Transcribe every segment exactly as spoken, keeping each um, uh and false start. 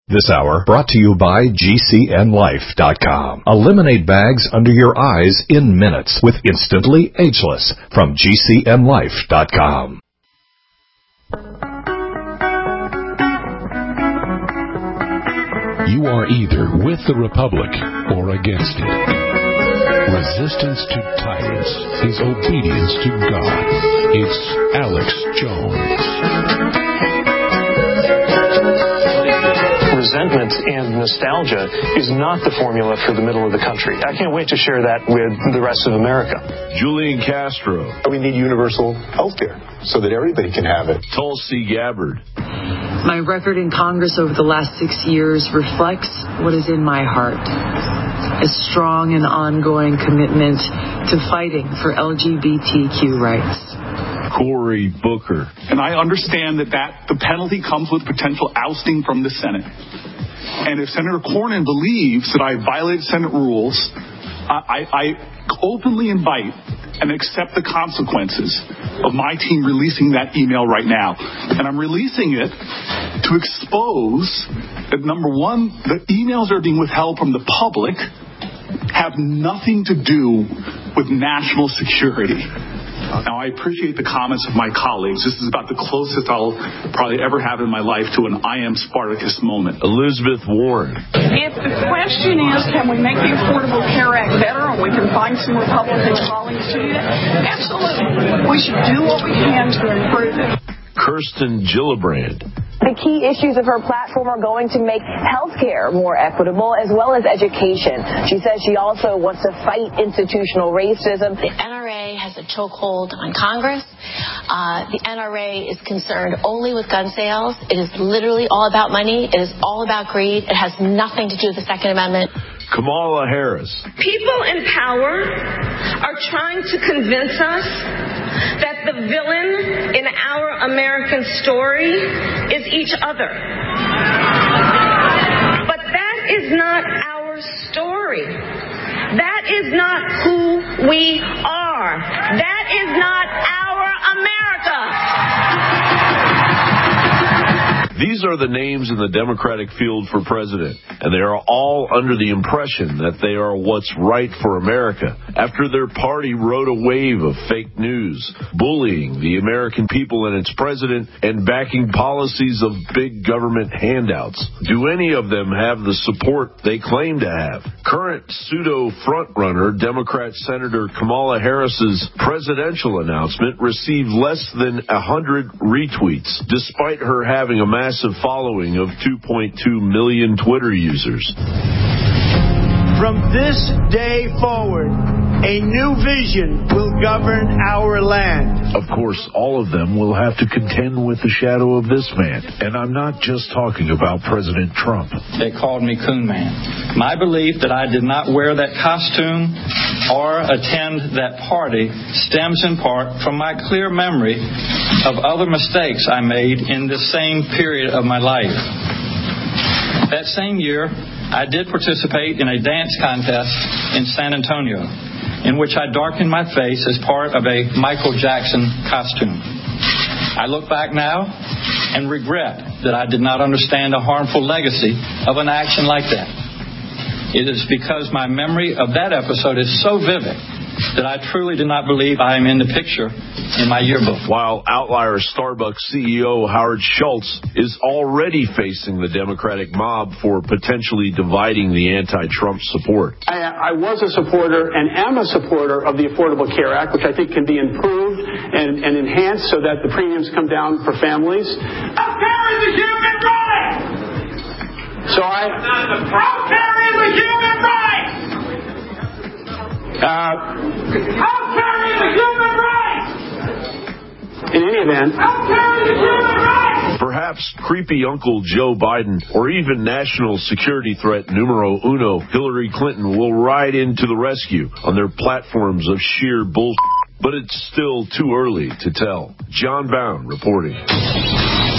This hour brought to you by G C N Life dot com. Eliminate bags under your eyes in minutes with Instantly Ageless from G C N Life dot com. You are either with the Republic or against it. Resistance to tyrants is obedience to God. It's Alex Jones. Resentment and nostalgia is not the formula for the middle of the country. I can't wait to share that with the rest of America. Julian Castro. We need universal health care so that everybody can have it. Tulsi Gabbard. My record in Congress over the last six years reflects what is in my heart. A strong and ongoing commitment to fighting for L G B T Q rights. Cory Booker. And I understand that, that the penalty comes with potential ousting from the Senate. And if Senator Cornyn believes that I violated Senate rules, I, I openly invite and accept the consequences of my team releasing that email right now. And I'm releasing it to expose that, number one, the emails that are being withheld from the public have nothing to do with national security. Now, I appreciate the comments of my colleagues. This is about the closest I'll probably ever have in my life to an I am Spartacus moment. Elizabeth Warren. If the question is, can we make the Affordable Care Act better, and we can find some Republican colleagues to do that, absolutely. We should do what we can to improve it. Kirsten Gillibrand. The key issues of her platform are going to make health care more equitable as well as education. She says she also wants to fight institutional racism. The N R A has a chokehold on Congress. Uh, the N R A is concerned only with gun sales. It is literally all about money. It is all about greed. It has nothing to do with the Second Amendment. Kamala Harris. People in power are trying to convince us that the villain in our American story is each other. But that is not our story. That is not who we are. That is not our America. These are the names in the Democratic field for president, and they are all under the impression that they are what's right for America after their party rode a wave of fake news, bullying the American people and its president, and backing policies of big government handouts. Do any of them have the support they claim to have? Current pseudo frontrunner Democrat Senator Kamala Harris's presidential announcement received less than one hundred retweets, despite her having a massive following of two point two million Twitter users. From this day forward, a new vision will govern our land. Of course, all of them will have to contend with the shadow of this man. And I'm not just talking about President Trump. They called me Coon Man. My belief that I did not wear that costume or attend that party stems in part from my clear memory of other mistakes I made in the same period of my life. That same year, I did participate in a dance contest in San Antonio, in which I darkened my face as part of a Michael Jackson costume. I look back now and regret that I did not understand the harmful legacy of an action like that. It is because my memory of that episode is so vivid that I truly do not believe I am in the picture in my yearbook. While outlier Starbucks C E O Howard Schultz is already facing the Democratic mob for potentially dividing the anti-Trump support. I, I was a supporter and am a supporter of the Affordable Care Act, which I think can be improved and, and enhanced so that the premiums come down for families. Health care is a human right! So I... Health care is a human right! Uh, Health care is a human right! In any event, Health care is a human right! Perhaps creepy Uncle Joe Biden or even national security threat numero uno Hillary Clinton will ride into the rescue on their platforms of sheer bullshit. But it's still too early to tell. John Bound reporting.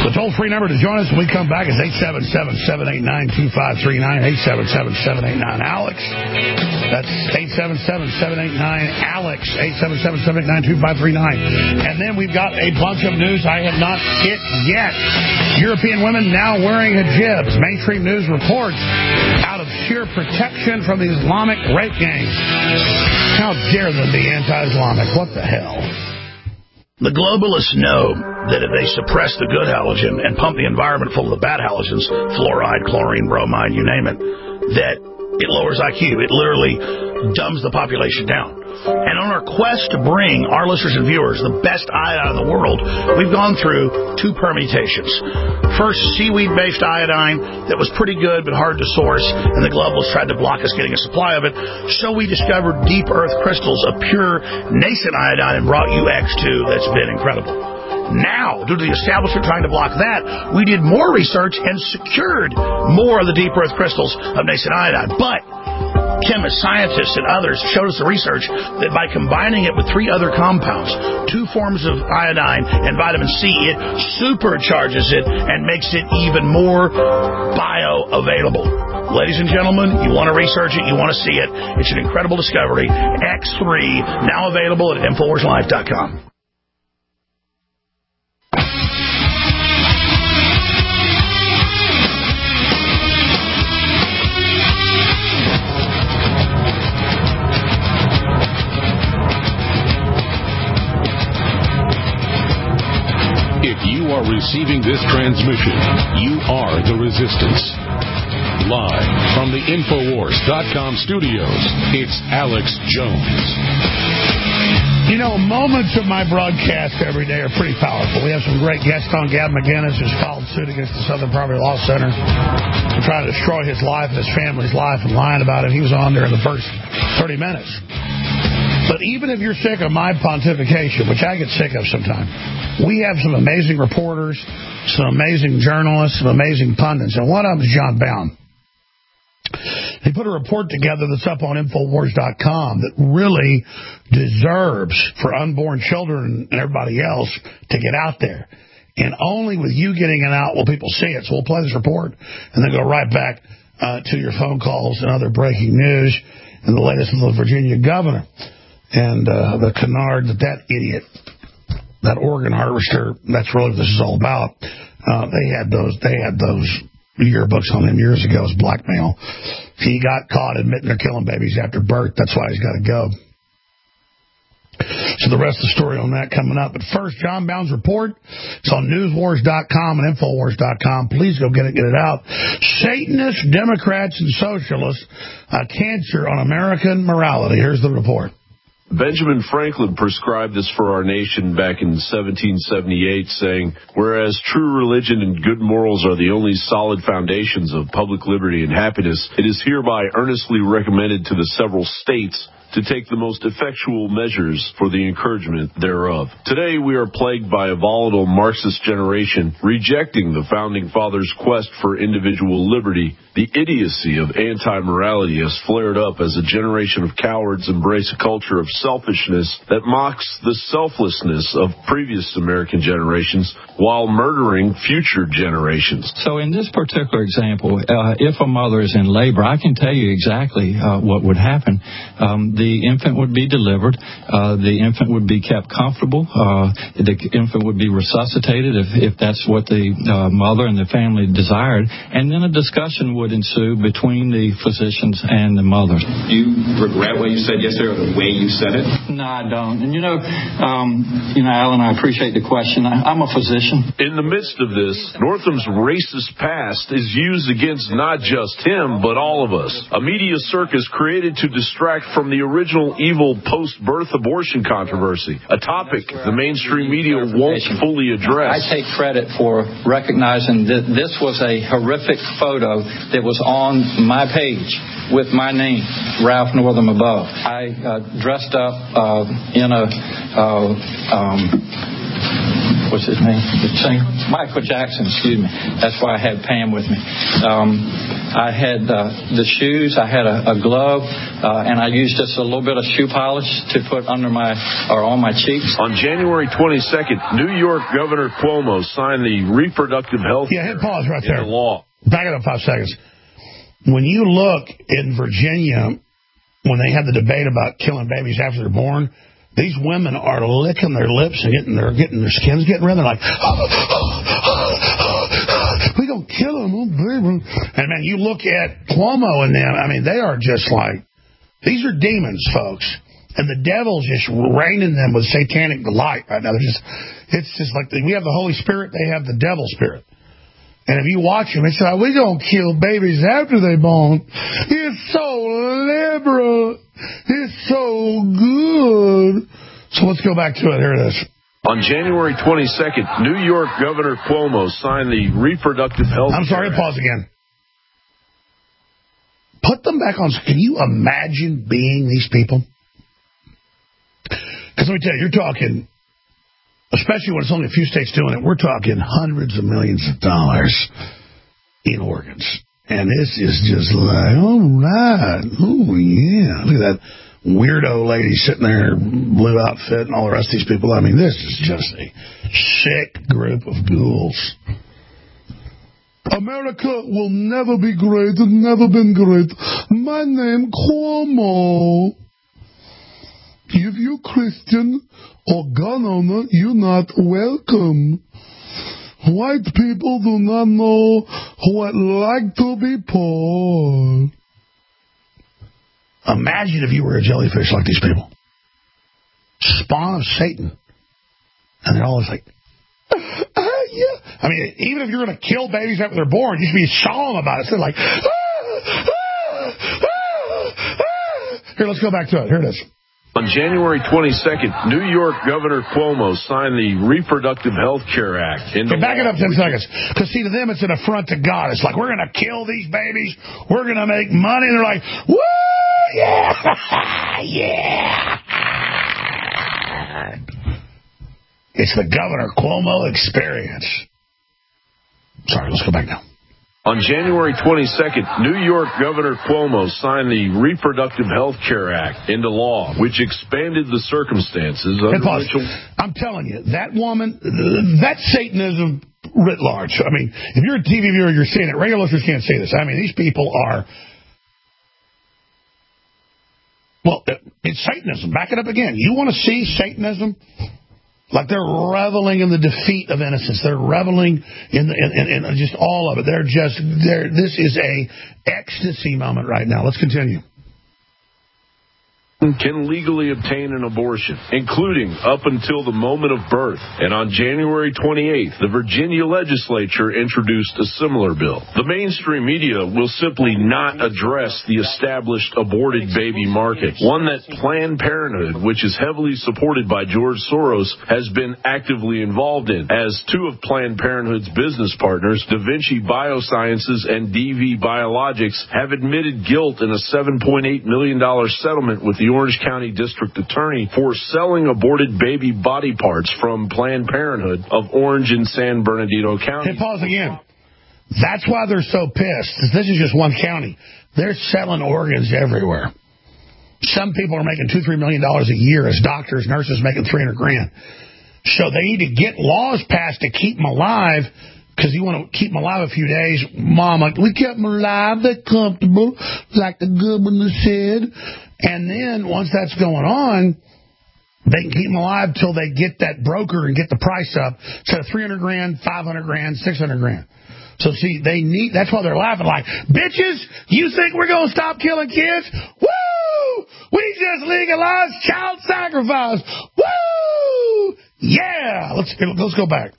The toll-free number to join us when we come back is eight seven seven, seven eight nine, two five three nine, eight seven seven, seven eight nine, ALEX. That's eight seven seven, seven eight nine, ALEX, eight seven seven, seven eight nine, two five three nine. And then we've got a bunch of news I have not hit yet. European women now wearing hijabs. Mainstream news reports out of sheer protection from the Islamic rape gangs. How dare them be anti-Islamic? What the hell? The globalists know that if they suppress the good halogen and pump the environment full of the bad halogens, fluoride, chlorine, bromide, you name it, that it lowers I Q. It literally dumbs the population down. And on our quest to bring our listeners and viewers the best iodine in the world, we've gone through two permutations. First, seaweed-based iodine that was pretty good but hard to source, and the globalists tried to block us getting a supply of it. So we discovered deep earth crystals of pure nascent iodine and brought you X two that's been incredible. Now, due to the establishment trying to block that, we did more research and secured more of the deep earth crystals of nascent iodine. But chemists, scientists, and others showed us the research that by combining it with three other compounds, two forms of iodine and vitamin C, it supercharges it and makes it even more bioavailable. Ladies and gentlemen, you want to research it, you want to see it. It's an incredible discovery. X three, now available at Infowars Life dot com. If you are receiving this transmission, you are the resistance. Live from the Infowars dot com studios, it's Alex Jones. You know, moments of my broadcast every day are pretty powerful. We have some great guests on. Gab McGinnis, who's filed suit against the Southern Poverty Law Center to try to destroy his life and his family's life and lying about it. He was on there in the first thirty minutes. But even if you're sick of my pontification, which I get sick of sometimes, we have some amazing reporters, some amazing journalists, some amazing pundits, and one of them is John Bowne. He put a report together that's up on Infowars dot com that really deserves for unborn children and everybody else to get out there. And only with you getting it out will people see it. So we'll play this report and then go right back uh, to your phone calls and other breaking news and the latest from the Virginia governor. And uh, the canard that that idiot, that organ harvester, that's really what this is all about. Uh, they had those they had those yearbooks on him years ago as blackmail. He got caught admitting they're killing babies after birth. That's why he's got to go. So the rest of the story on that coming up. But first, John Bowne's report. It's on News Wars dot com and Infowars dot com. Please go get it, get it out. Satanists, Democrats, and Socialists, a cancer on American morality. Here's the report. Benjamin Franklin prescribed this for our nation back in seventeen seventy-eight, saying, whereas true religion and good morals are the only solid foundations of public liberty and happiness, it is hereby earnestly recommended to the several states to take the most effectual measures for the encouragement thereof. Today we are plagued by a volatile Marxist generation rejecting the Founding Fathers' quest for individual liberty. The idiocy of anti-morality has flared up as a generation of cowards embrace a culture of selfishness that mocks the selflessness of previous American generations while murdering future generations. So in this particular example, uh, if a mother is in labor, I can tell you exactly uh, what would happen. Um, the infant would be delivered. Uh, the infant would be kept comfortable. Uh, the infant would be resuscitated if, if that's what the uh, mother and the family desired. And then a discussion would ensue between the physicians and the mother. Do you regret what you said yesterday or the way you said it? No, I don't. And, you know, um, you know, Alan, I appreciate the question. I, I'm a physician. In the midst of this, Northam's racist past is used against not just him, but all of us. A media circus created to distract from the original evil post-birth abortion controversy, a topic the mainstream media won't fully address. I take credit for recognizing that this was a horrific photo that was on my page with my name, Ralph Northam above. I uh, dressed up uh, in a uh, um, what's his name? The singer, Michael Jackson, excuse me. That's why I had Pam with me. Um, I had uh, the shoes, I had a, a glove, uh, and I used just a little bit of shoe polish to put under my, or on my cheeks. On January twenty-second, New York Governor Cuomo signed the reproductive health yeah, hit pause right there. law. Back it up five seconds. When you look in Virginia, when they had the debate about killing babies after they're born, these women are licking their lips and getting their getting their skins getting red. They're like, we don't kill them, oh, baby. And man, you look at Cuomo and them. I mean, they are just like, these are demons, folks. And the devil's just raining them with satanic delight right now. They're just, it's just like we have the Holy Spirit, they have the devil spirit. And if you watch them, it's like, we don't kill babies after they born. It's so liberal. It's so good. So let's go back to it. Here it is. On January twenty-second, New York Governor Cuomo signed the reproductive health. I'm sorry, pause again. Put them back on. Can you imagine being these people? Because let me tell you, you're talking, especially when it's only a few states doing it, we're talking hundreds of millions of dollars in organs. And this is just like, all right. Oh, yeah. Look at that weirdo lady sitting there, blue outfit, and all the rest of these people. I mean, this is just a sick group of ghouls. America will never be great. It's never been great. My name, Cuomo. If you're Christian or gun owner, you're not welcome. White people do not know what it's like to be poor. Imagine if you were a jellyfish like these people. Spawn of Satan. And they're always like, uh, yeah. I mean, even if you're going to kill babies after they're born, you should be solemn about it. So like, ah, ah, ah, ah. Here, let's go back to it. Here it is. On January twenty-second, New York Governor Cuomo signed the Reproductive Health Care Act. Okay, back it up ten seconds. Because, see, to them, it's an affront to God. It's like, we're going to kill these babies. We're going to make money. And they're like, woo, yeah, yeah. It's the Governor Cuomo experience. Sorry, let's go back now. On January twenty-second, New York Governor Cuomo signed the Reproductive Health Care Act into law, which expanded the circumstances under which... I'm telling you, that woman, that's Satanism writ large. I mean, if you're a T V viewer, you're seeing it. Regular listeners can't see this. I mean, these people are... Well, it's Satanism. Back it up again. You want to see Satanism? Like they're reveling in the defeat of innocence. They're reveling in, the, in, in just all of it. They're just, they're, this is a ecstasy moment right now. Let's continue. Can legally obtain an abortion, including up until the moment of birth. And on January twenty-eighth, the Virginia legislature introduced a similar bill. The mainstream media will simply not address the established aborted baby market, one that Planned Parenthood, which is heavily supported by George Soros, has been actively involved in, as two of Planned Parenthood's business partners, Da Vinci Biosciences and D V Biologics, have admitted guilt in a seven point eight million dollars settlement with the Orange County District Attorney for selling aborted baby body parts from Planned Parenthood of Orange and San Bernardino County. Hey, pause again. That's why they're so pissed. This is just one county. They're selling organs everywhere. Some people are making two, three million dollars a year as doctors, nurses making three hundred grand. So they need to get laws passed to keep them alive. Because you want to keep them alive a few days. Mom, like, we kept them alive. They're comfortable, like the good one said. And then once that's going on, they can keep them alive till they get that broker and get the price up. Instead of three hundred grand, five hundred grand, six hundred grand. So, see, they need, that's why they're laughing like, bitches, you think we're going to stop killing kids? Woo! We just legalized child sacrifice. Woo! Yeah! Let's, let's go back.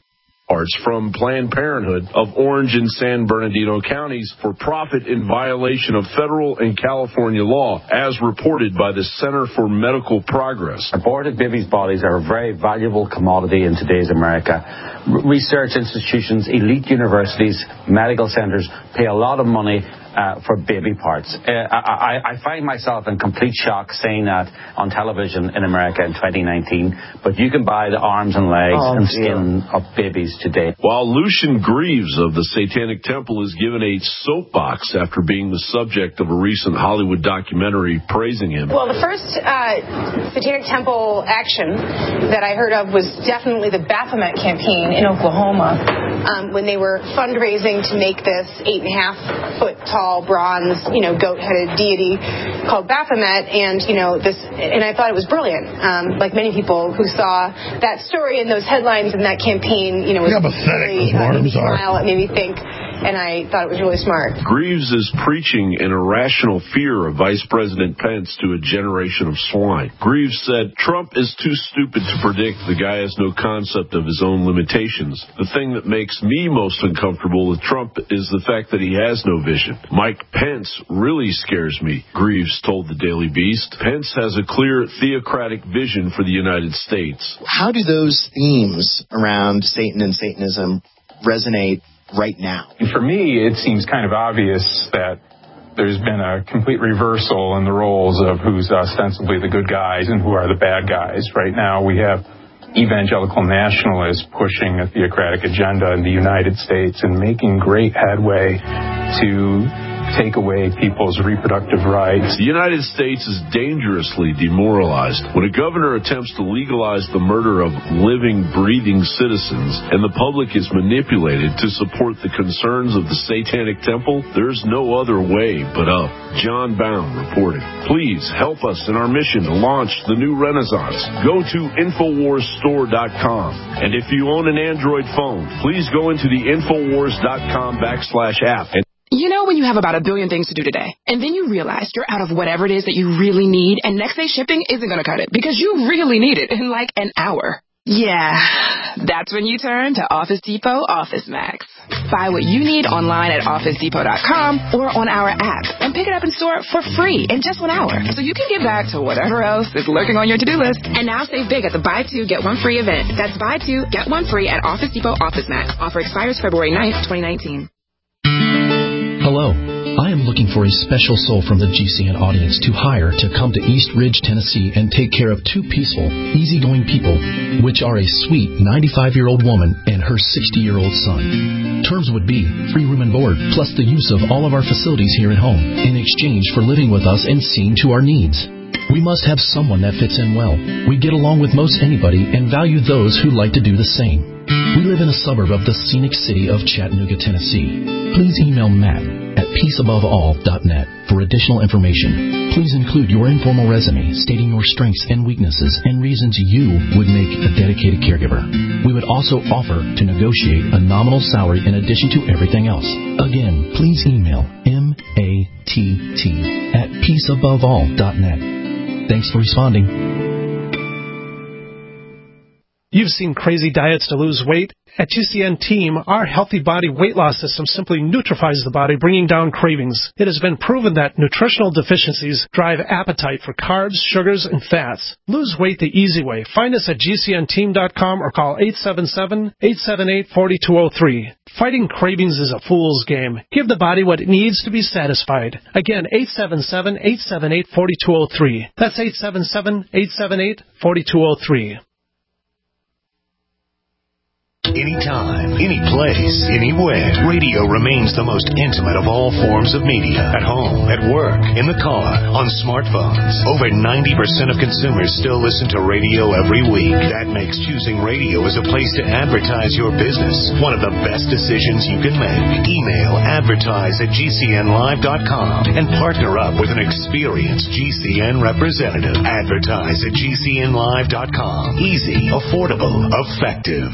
Arts from Planned Parenthood of Orange and San Bernardino counties for profit in violation of federal and California law, as reported by the Center for Medical Progress. Aborted babies' bodies are a very valuable commodity in today's America. R- research institutions, elite universities, medical centers pay a lot of money Uh, for baby parts. Uh, I, I find myself in complete shock saying that on television in America in twenty nineteen, but you can buy the arms and legs oh, and skin dear. of babies today. While Lucian Greaves of the Satanic Temple is given a soapbox after being the subject of a recent Hollywood documentary praising him. Well, the first uh, Satanic Temple action that I heard of was definitely the Baphomet campaign in Oklahoma, um, when they were fundraising to make this eight and a half foot tall bronze, you know, goat-headed deity called Baphomet, and you know this, and I thought it was brilliant. Um, like many people who saw that story and those headlines and that campaign, you know, was yeah, pathetic. Really, uh, made me smile. It made me think, and I thought it was really smart. Greaves is preaching an irrational fear of Vice President Pence to a generation of swine. Greaves said Trump is too stupid to predict. The guy has no concept of his own limitations. The thing that makes me most uncomfortable with Trump is the fact that he has no vision. Mike Pence really scares me, Greaves told the Daily Beast. Pence has a clear theocratic vision for the United States. How do those themes around Satan and Satanism resonate right now? For me, it seems kind of obvious that there's been a complete reversal in the roles of who's ostensibly the good guys and who are the bad guys. Right now, we have evangelical nationalists pushing a theocratic agenda in the United States and making great headway to take away people's reproductive rights. The United States is dangerously demoralized when a governor attempts to legalize the murder of living, breathing citizens and the public is manipulated to support the concerns of the Satanic Temple. There's no other way but up. John Baum reporting. Please help us in our mission to launch the new Renaissance. Go to Infowars Store dot com. And if you own an Android phone, please go into the Infowars dot com backslash app. And you know when you have about a billion things to do today, and then you realize you're out of whatever it is that you really need, and next day shipping isn't going to cut it because you really need it in like an hour. Yeah, that's when you turn to Office Depot Office Max. Buy what you need online at Office Depot dot com or on our app and pick it up in store for free in just one hour. So you can get back to whatever else is lurking on your to-do list. And now save big at the Buy Two, Get One Free event. That's Buy Two, Get One Free at Office Depot Office Max. Offer expires February ninth, twenty nineteen. Hello. I am looking for a special soul from the G C N audience to hire to come to East Ridge, Tennessee and take care of two peaceful, easygoing people, which are a sweet ninety-five-year-old woman and her sixty-year-old son. Terms would be free room and board, plus the use of all of our facilities here at home in exchange for living with us and seeing to our needs. We must have someone that fits in well. We get along with most anybody and value those who like to do the same. We live in a suburb of the scenic city of Chattanooga, Tennessee. Please email Matt at peace above all dot net for additional information. Please include your informal resume stating your strengths and weaknesses and reasons you would make a dedicated caregiver. We would also offer to negotiate a nominal salary in addition to everything else. Again, please email M A T T at peace above all dot net. Thanks for responding. You've seen crazy diets to lose weight. At G C N Team, our Healthy Body Weight Loss System simply neutralizes the body, bringing down cravings. It has been proven that nutritional deficiencies drive appetite for carbs, sugars, and fats. Lose weight the easy way. Find us at G C N team dot com or call eight seven seven, eight seven eight, four two zero three. Fighting cravings is a fool's game. Give the body what it needs to be satisfied. Again, eight seven seven, eight seven eight, four two zero three. That's eight seven seven, eight seven eight, four two zero three. Anytime, any place, anywhere. Radio remains the most intimate of all forms of media. At home, at work, in the car, on smartphones. Over ninety percent of consumers still listen to radio every week. That makes choosing radio as a place to advertise your business one of the best decisions you can make. Email advertise at G C N live dot com and partner up with an experienced G C N representative. Advertise at G C N live dot com. Easy, affordable, effective.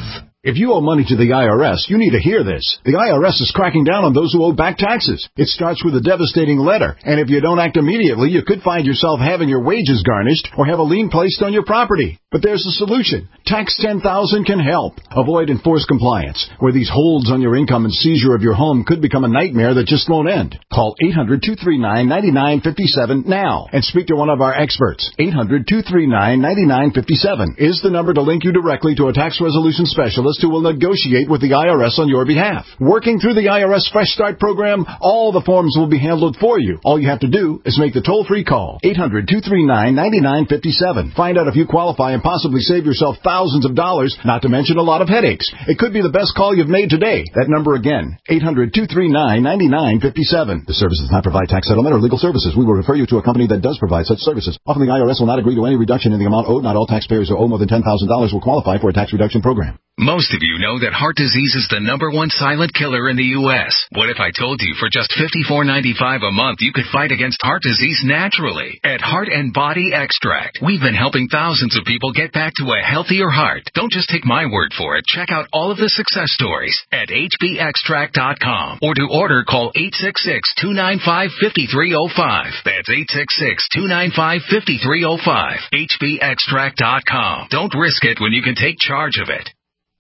If you owe money to the I R S, you need to hear this. The I R S is cracking down on those who owe back taxes. It starts with a devastating letter, and if you don't act immediately, you could find yourself having your wages garnished or have a lien placed on your property. But there's a solution. Tax ten thousand can help. Avoid enforced compliance, where these holds on your income and seizure of your home could become a nightmare that just won't end. Call eight hundred, two three nine, nine nine five seven now and speak to one of our experts. eight hundred, two three nine, nine nine five seven is the number to link you directly to a tax resolution specialist who will negotiate with the I R S on your behalf. Working through the I R S Fresh Start program, all the forms will be handled for you. All you have to do is make the toll-free call. eight hundred, two three nine, nine nine five seven. Find out if you qualify and possibly save yourself thousands of dollars, not to mention a lot of headaches. It could be the best call you've made today. That number again, eight hundred, two three nine, nine nine five seven. The service does not provide tax settlement or legal services. We will refer you to a company that does provide such services. Often the I R S will not agree to any reduction in the amount owed. Not all taxpayers who owe more than ten thousand dollars will qualify for a tax reduction program. Most of you know that heart disease is the number one silent killer in the U S. What if I told you for just fifty-four ninety-five a month you could fight against heart disease naturally? At Heart and Body Extract, we've been helping thousands of people get back to a healthier heart. Don't just take my word for it. Check out all of the success stories at H B extract dot com, or to order, call eight six six, two nine five, five three zero five. That's eight six six, two nine five, five three zero five. H B extract dot com. Don't risk it when you can take charge of it.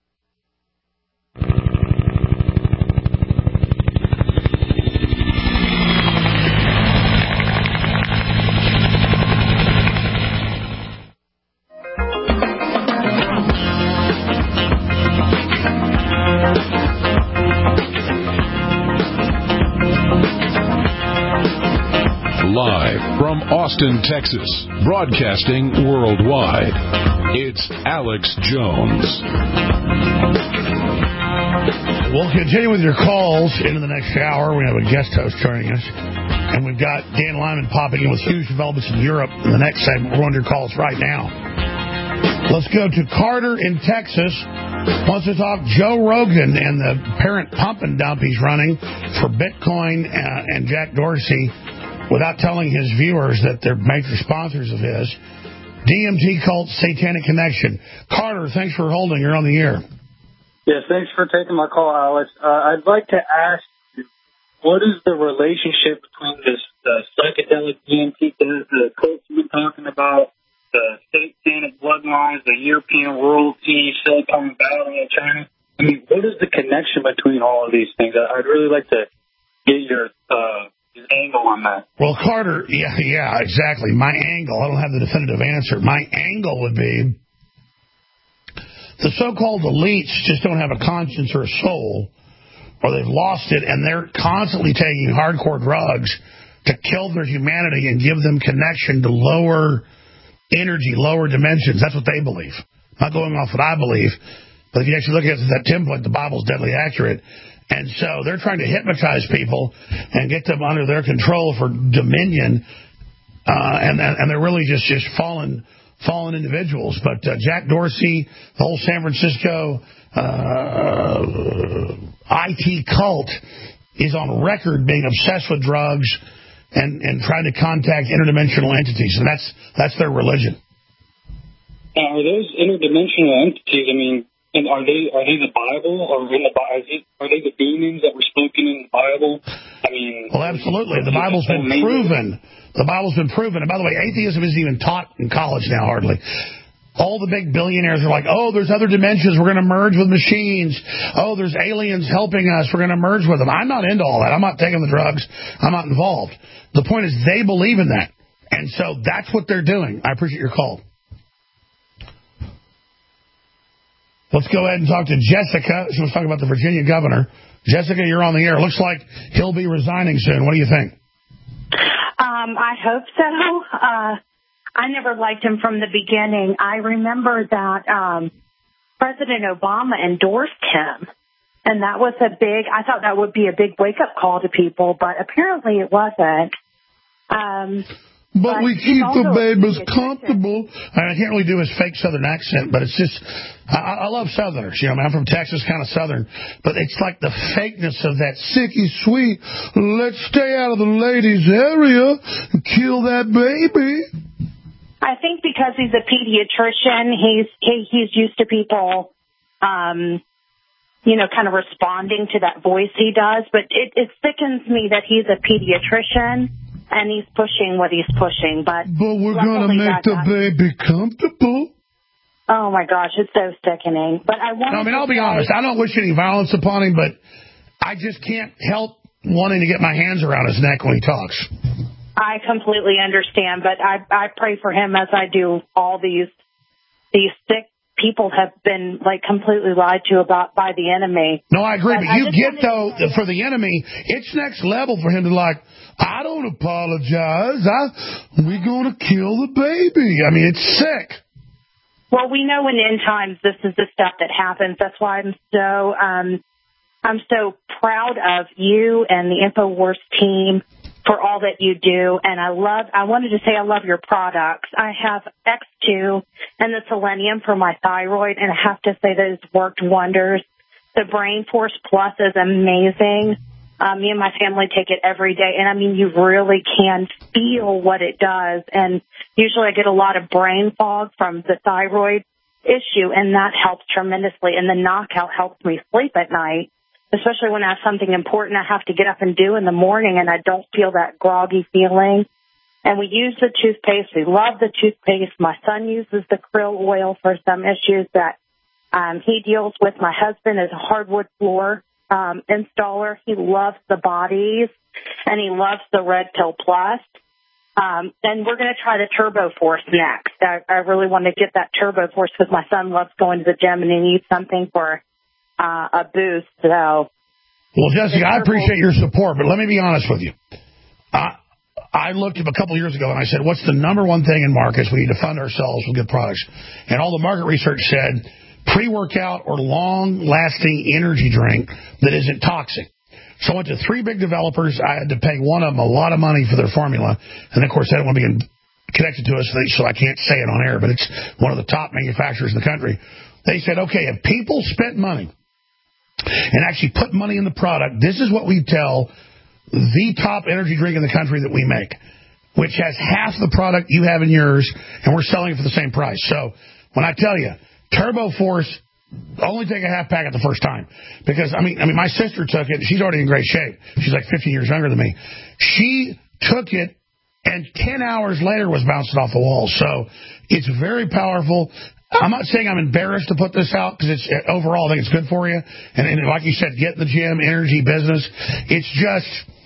Live from Austin, Texas, broadcasting worldwide, it's Alex Jones. We'll continue with your calls into the next hour. We have a guest host joining us. And we've got Dan Lyman popping in with huge developments in Europe in the next segment. We're on your calls right now. Let's go to Carter in Texas. Wants to talk Joe Rogan and the parent pump and dump he's running for Bitcoin uh, and Jack Dorsey without telling his viewers that they're major sponsors of his. D M T cult, Satanic Connection. Carter, thanks for holding. You're on the air. Yes, thanks for taking my call, Alex. Uh, I'd like to ask you, what is the relationship between this uh, psychedelic D M T, the, the cults you've been talking about, the satanic bloodlines, the European royalty, Silicon Valley, and China? I mean, what is the connection between all of these things? I'd really like to get your uh, your angle on that. Well, Carter, yeah, yeah, exactly. My angle, I don't have the definitive answer. My angle would be the so-called elites just don't have a conscience or a soul, or they've lost it, and they're constantly taking hardcore drugs to kill their humanity and give them connection to lower energy, lower dimensions. That's what they believe. I'm not going off what I believe, but if you actually look at that template, the Bible's deadly accurate. And so they're trying to hypnotize people and get them under their control for dominion, uh, and, and they're really just, just fallen... fallen individuals. But uh, Jack Dorsey, the whole San Francisco uh, I T cult is on record being obsessed with drugs and, and trying to contact interdimensional entities. And that's that's their religion. Now, are those interdimensional entities, I mean, and are they are they the Bible? Or in the, are they the demons that were spoken in the Bible? I mean... Well, absolutely. The Bible's been proven... The Bible's been proven. And by the way, atheism isn't even taught in college now, hardly. All the big billionaires are like, oh, there's other dimensions. We're going to merge with machines. Oh, there's aliens helping us. We're going to merge with them. I'm not into all that. I'm not taking the drugs. I'm not involved. The point is they believe in that. And so that's what they're doing. I appreciate your call. Let's go ahead and talk to Jessica. She was talking about the Virginia governor. Jessica, you're on the air. Looks like he'll be resigning soon. What do you think? Um, I hope so. Uh, I never liked him from the beginning. I remember that um, President Obama endorsed him, and that was a big, I thought that would be a big wake-up call to people, but apparently it wasn't. Um, but, but we keep the babies comfortable. I can't really do his fake Southern accent, but it's just, I, I love Southerners. You know, I'm from Texas, kind of Southern, but it's like the fakeness of that sicky sweet, let's stay out of the ladies' area and kill that baby. I think because he's a pediatrician, he's he, he's used to people um, you know, kind of responding to that voice he does. But it, it sickens me that he's a pediatrician and he's pushing what he's pushing. But, but we're going to make the baby comfortable. Oh, my gosh, it's so sickening. But I want. No, I mean, I'll be honest. I don't wish any violence upon him, but I just can't help wanting to get my hands around his neck when he talks. I completely understand, but I I pray for him as I do all these these sick people have been like completely lied to about by the enemy. No, I agree, but, but I you get though for the enemy, it's next level for him to like, I don't apologize. I we're gonna kill the baby. I mean, it's sick. Well, we know in end times this is the stuff that happens. That's why I'm so um, I'm so proud of you and the InfoWars team for all that you do. And I love, I wanted to say I love your products. I have X two and the Selenium for my thyroid, and I have to say that it's worked wonders. The Brain Force Plus is amazing. Um, me and my family take it every day. And, I mean, you really can feel what it does. And usually I get a lot of brain fog from the thyroid issue, and that helps tremendously. And the Knockout helps me sleep at night, especially when I have something important I have to get up and do in the morning, and I don't feel that groggy feeling. And we use the toothpaste. We love the toothpaste. My son uses the krill oil for some issues that um, he deals with. My husband is a hardwood floor um, installer. He loves the bodies, and he loves the Red Pill Plus. Um, and we're going to try the Turbo Force next. I, I really want to get that Turbo Force because my son loves going to the gym, and he needs something for uh, a boost. So, well, Jessica, I appreciate your support, but let me be honest with you. I, I looked up a couple years ago, and I said, what's the number one thing in markets? We need to fund ourselves with good products. And all the market research said pre-workout or long-lasting energy drink that isn't toxic. So I went to three big developers. I had to pay one of them a lot of money for their formula. And, of course, they don't want to be connected to us, so I can't say it on air, but it's one of the top manufacturers in the country. They said, okay, if people spent money and actually put money in the product, this is what we tell the top energy drink in the country that we make, which has half the product you have in yours, and we're selling it for the same price. So when I tell you, Turbo Force, only take a half packet the first time. Because, I mean, I mean, my sister took it. She's already in great shape. She's like fifteen years younger than me. She took it, and ten hours later was bouncing off the walls. So it's very powerful. I'm not saying I'm embarrassed to put this out because it's overall I think it's good for you. And, and like you said, get in the gym, energy, business. It's just,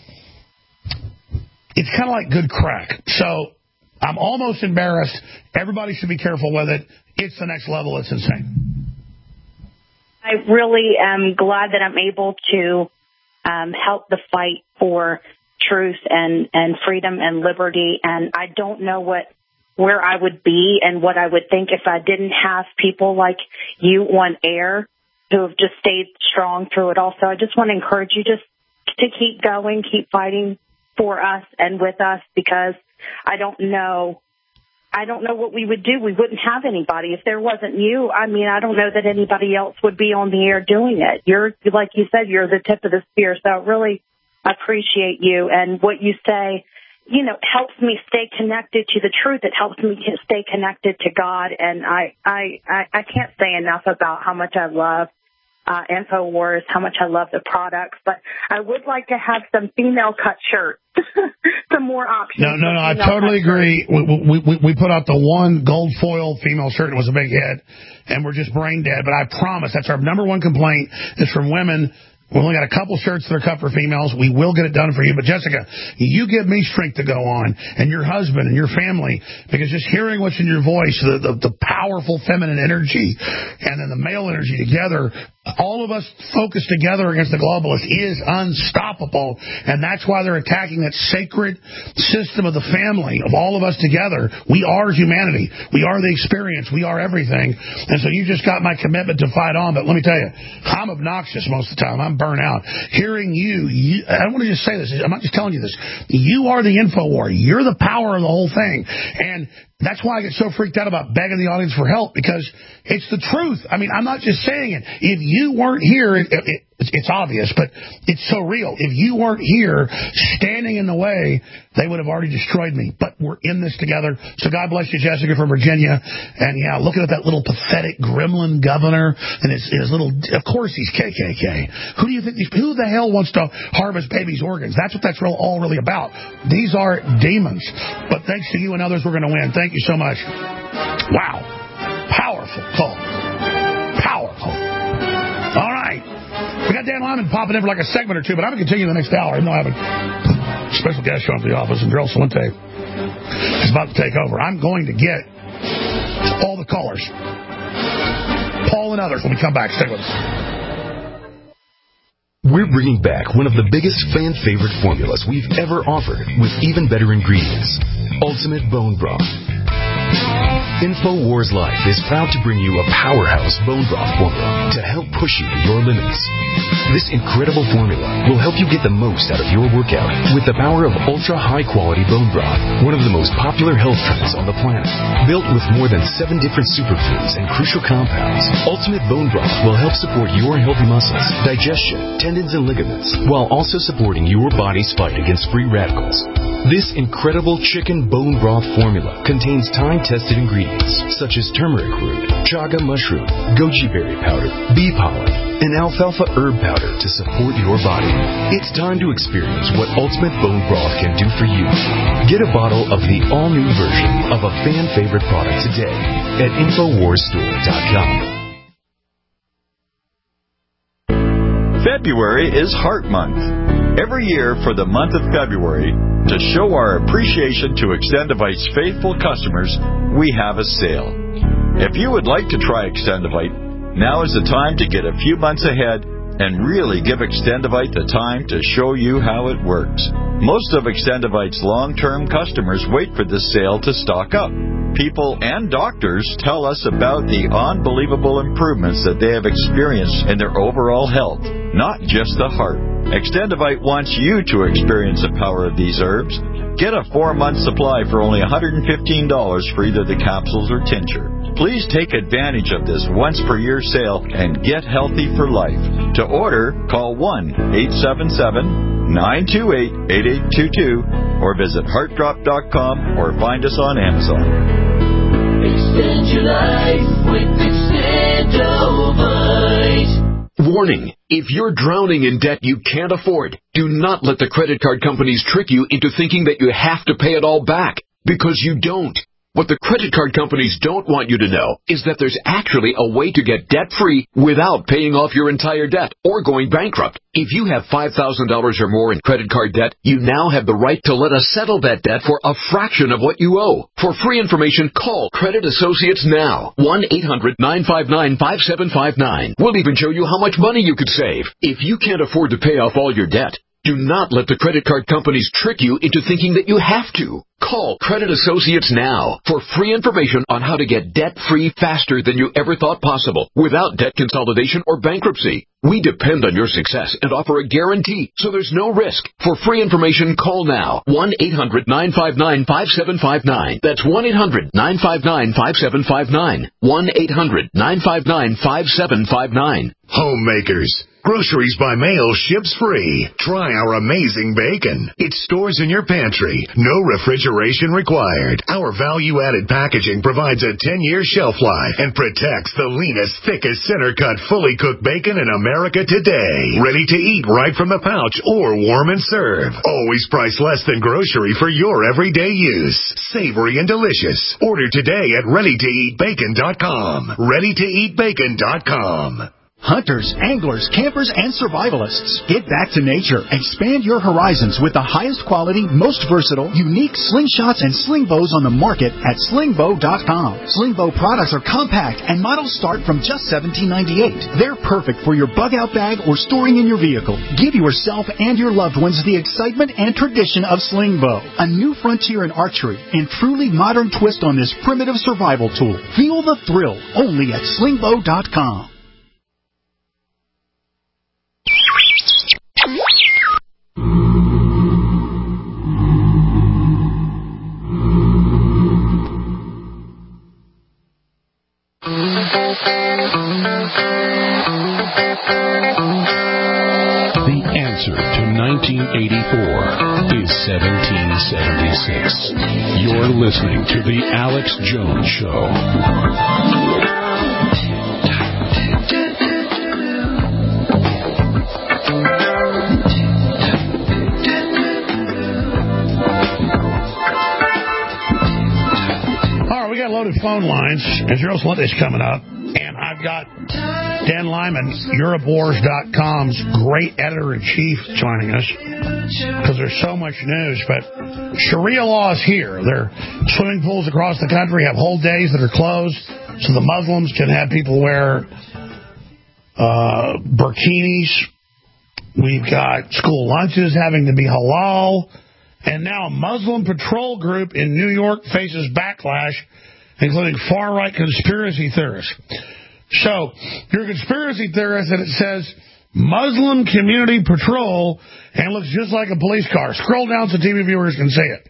it's kind of like good crack. So I'm almost embarrassed. Everybody should be careful with it. It's the next level. It's insane. I really am glad that I'm able to um, help the fight for truth and, and freedom and liberty. And I don't know what where I would be and what I would think if I didn't have people like you on air who have just stayed strong through it all. So I just want to encourage you just to keep going, keep fighting for us and with us, because I don't know I don't know what we would do. We wouldn't have anybody. If there wasn't you, I mean, I don't know that anybody else would be on the air doing it. You're, like you said, you're the tip of the spear. So I really appreciate you. And what you say, you know, helps me stay connected to the truth. It helps me stay connected to God. And I, I, I, I can't say enough about how much I love uh, InfoWars, how much I love the products. But I would like to have some female cut shirts. Some more options. No, no, no. I totally agree. We, we we put out the one gold foil female shirt. It was a big hit, and we're just brain dead. But I promise that's our number one complaint is from women. We only got a couple shirts that are cut for females. We will get it done for you. But, Jessica, you give me strength to go on, and your husband and your family, because just hearing what's in your voice, the, the, the powerful feminine energy and then the male energy together, all of us focused together against the globalists is unstoppable. And that's why they're attacking that sacred system of the family, of all of us together. We are humanity. We are the experience. We are everything. And so you just got my commitment to fight on. But let me tell you, I'm obnoxious most of the time. I'm I'm burnt out. Hearing you, you, I want to just say this. I'm not just telling you this. You are the InfoWar. You're the power of the whole thing. And that's why I get so freaked out about begging the audience for help, because it's the truth. I mean, I'm not just saying it. If you weren't here, it, it, it's obvious, but it's so real. If you weren't here standing in the way, they would have already destroyed me. But we're in this together. So God bless you, Jessica from Virginia. And yeah, looking at that little pathetic gremlin governor and his, his little, of course he's K K K. Who do you think, who the hell wants to harvest babies' organs? That's what that's real, all really about. These are demons. But thanks to you and others, we're going to win. Thank you so much. Wow. Powerful call. Powerful. All right. We got Dan Lyman popping in for like a segment or two, but I'm going to continue the next hour. Even though I have a special guest showing up at the office, and Darrell Salente is about to take over. I'm going to get all the callers. Paul and others when we come back. Stay with us. We're bringing back one of the biggest fan-favorite formulas we've ever offered with even better ingredients. Ultimate Bone Broth. InfoWars Life is proud to bring you a powerhouse bone broth formula to help push you to your limits. This incredible formula will help you get the most out of your workout with the power of ultra-high-quality bone broth, one of the most popular health trends on the planet. Built with more than seven different superfoods and crucial compounds, Ultimate Bone Broth will help support your healthy muscles, digestion, tendons, and ligaments, while also supporting your body's fight against free radicals. This incredible chicken bone broth formula contains time-tested ingredients such as turmeric root, chaga mushroom, goji berry powder, bee pollen, and alfalfa herb powder to support your body. It's time to experience what Ultimate Bone Broth can do for you. Get a bottle of the all-new version of a fan-favorite product today at Infowars Store dot com. February is Heart Month. Every year for the month of February, to show our appreciation to Extendivite's faithful customers, we have a sale. If you would like to try Extendivite, now is the time to get a few months ahead and really give Extendivite the time to show you how it works. Most of Extendivite's long-term customers wait for this sale to stock up. People and doctors tell us about the unbelievable improvements that they have experienced in their overall health, not just the heart. Extendivite wants you to experience the power of these herbs. Get a four-month supply for only one hundred fifteen dollars for either the capsules or tincture. Please take advantage of this once-per-year sale and get healthy for life. To order, call one eight seven seven, nine two eight, eight eight two two or visit heart drop dot com or find us on Amazon. Extend your life with Extendivite. Warning, if you're drowning in debt you can't afford, do not let the credit card companies trick you into thinking that you have to pay it all back, because you don't. What the credit card companies don't want you to know is that there's actually a way to get debt-free without paying off your entire debt or going bankrupt. If you have five thousand dollars or more in credit card debt, you now have the right to let us settle that debt for a fraction of what you owe. For free information, call Credit Associates now. one eight hundred, nine five nine, five seven five nine. We'll even show you how much money you could save. If you can't afford to pay off all your debt, do not let the credit card companies trick you into thinking that you have to. Call Credit Associates now for free information on how to get debt-free faster than you ever thought possible without debt consolidation or bankruptcy. We depend on your success and offer a guarantee, so there's no risk. For free information, call now. one eight hundred, nine five nine, five seven five nine. That's one eight hundred, nine five nine, five seven five nine. one eight hundred, nine five nine, five seven five nine. Homemakers. Groceries by mail ships free. Try our amazing bacon. It stores in your pantry. No refrigeration required. Our value-added packaging provides a ten-year shelf life and protects the leanest, thickest, center-cut, fully cooked bacon in America today. Ready to eat right from the pouch or warm and serve. Always priced less than grocery for your everyday use. Savory and delicious. Order today at ready to eat bacon dot com. ready to eat bacon dot com. Hunters, anglers, campers, and survivalists. Get back to nature. Expand your horizons with the highest quality, most versatile, unique slingshots and sling bows on the market at sling bow dot com. Sling bow products are compact and models start from just seventeen ninety-eight. They're perfect for your bug-out bag or storing in your vehicle. Give yourself and your loved ones the excitement and tradition of sling bow. A new frontier in archery and truly modern twist on this primitive survival tool. Feel the thrill only at sling bow dot com. seventeen seventy-six. You're listening to The Alex Jones Show. All right, we got loaded phone lines. As Earl Slinty's coming up, and I've got Dan Lyman, Europe Wars dot com's great editor-in-chief, joining us because there's so much news. But Sharia law is here. There are swimming pools across the country have whole days that are closed, so the Muslims can have people wear uh, burkinis. We've got school lunches having to be halal. And now a Muslim patrol group in New York faces backlash, including far-right conspiracy theorists. So, you're a conspiracy theorist and it says Muslim community patrol and looks just like a police car. Scroll down so T V viewers can see it.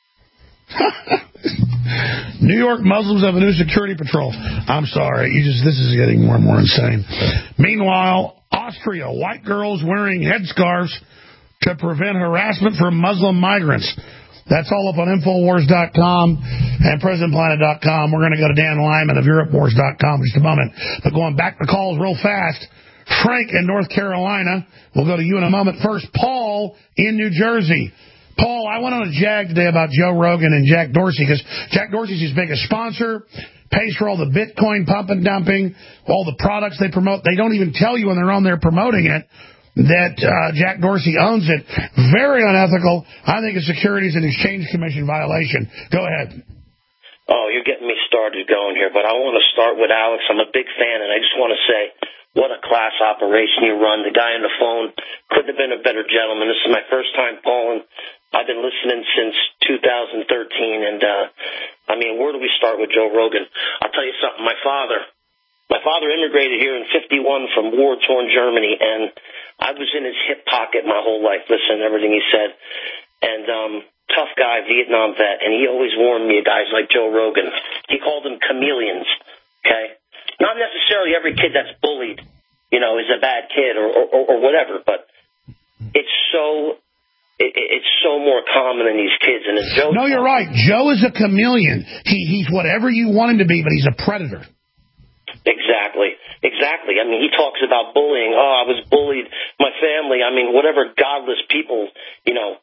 New York Muslims have a new security patrol. I'm sorry, you just this is getting more and more insane. Meanwhile, Austria, white girls wearing headscarves to prevent harassment from Muslim migrants. That's all up on Infowars dot com and President Planet dot com. We're going to go to Dan Lyman of Europe Wars dot com in just a moment. But going back to calls real fast, Frank in North Carolina. We'll go to you in a moment. First, Paul in New Jersey. Paul, I went on a jag today about Joe Rogan and Jack Dorsey because Jack Dorsey's his biggest sponsor, pays for all the Bitcoin pump and dumping, all the products they promote. They don't even tell you when they're on there promoting it that uh, Jack Dorsey owns it. Very unethical. I think a Securities and Exchange Commission violation. Go ahead. Oh, you're getting me started going here, but I want to start with Alex. I'm a big fan, and I just want to say what a class operation you run. The guy on the phone couldn't have been a better gentleman. This is my first time calling. I've been listening since two thousand thirteen, and, uh, I mean, where do we start with Joe Rogan? I'll tell you something. My father, my father immigrated here in fifty-one from war-torn Germany, and I was in his hip pocket my whole life, listening to everything he said. And um, tough guy, Vietnam vet, and he always warned me of guys like Joe Rogan. He called them chameleons, okay? Not necessarily every kid that's bullied, you know, is a bad kid or, or, or whatever, but it's so it, it's so more common in these kids. And in Joe, no, you're right. Joe is a chameleon. He He's whatever you want him to be, but he's a predator. Exactly. Exactly. I mean, he talks about bullying. Oh, I was bullied. My family. I mean, whatever godless people, you know,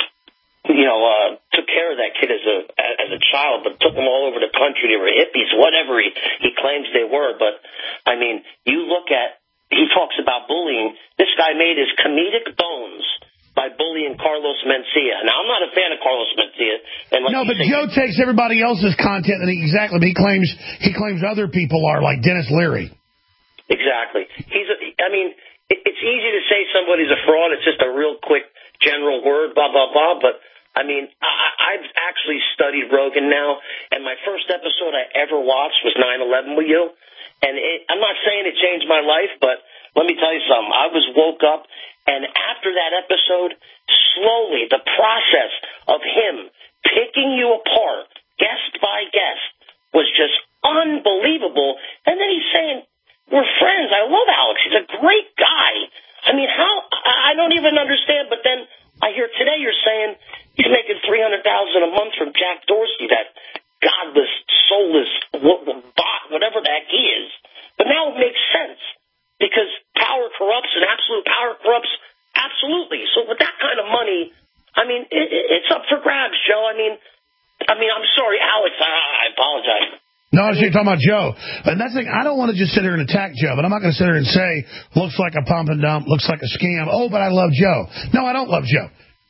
you know, uh, took care of that kid as a as a child, but took them all over the country. They were hippies, whatever he, he claims they were. But, I mean, you look at, he talks about bullying. This guy made his comedic bones by bullying Carlos Mencia. Now, I'm not a fan of Carlos Mencia. And like no, but Joe takes everybody else's content, and he, exactly, but he claims, he claims other people are, like Dennis Leary. Exactly. He's. A, I mean, it, it's easy to say somebody's a fraud. It's just a real quick general word, blah, blah, blah. But, I mean, I, I've actually studied Rogan now, and my first episode I ever watched was nine eleven with you. And it, I'm not saying it changed my life, but let me tell you something. I was woke up, and after that episode, slowly, the process of him picking you apart, guest by guest, was just unbelievable. And then he's saying, we're friends. I love Alex. He's a great guy. I mean, how? I don't even understand. But then I hear today you're saying he's making three hundred thousand dollars a month from Jack Dorsey, that godless, soulless bot, whatever the heck he is. But now it makes sense because power corrupts and absolute power corrupts absolutely. So with that kind of money, I mean, it, it's up for grabs, Joe. I mean, I mean, I'm sorry, Alex. I, I apologize. No, you're talking about Joe. And that's the thing, I don't want to just sit here and attack Joe, but I'm not going to sit here and say, looks like a pump and dump, looks like a scam. Oh, but I love Joe. No, I don't love Joe.